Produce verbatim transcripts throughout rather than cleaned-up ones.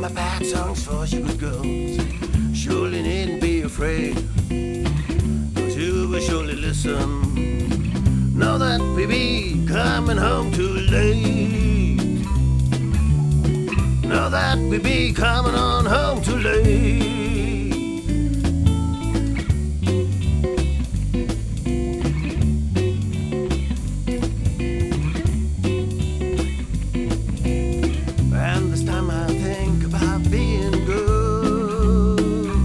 my bad songs for you good girls. Surely needn't be afraid, cause you will surely listen. Know that we be coming home too late. Know that we be coming on home too late. And this time I think about being good.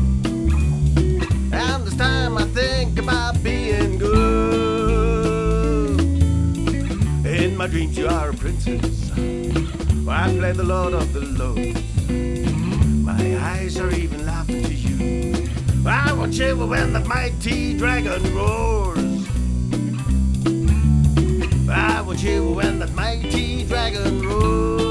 And this time I think about being good. In my dreams you are a princess. I play the Lord of the Lords. My eyes are even laughing to you. I will shiver when the mighty dragon roars. I will shiver when the mighty dragon roars.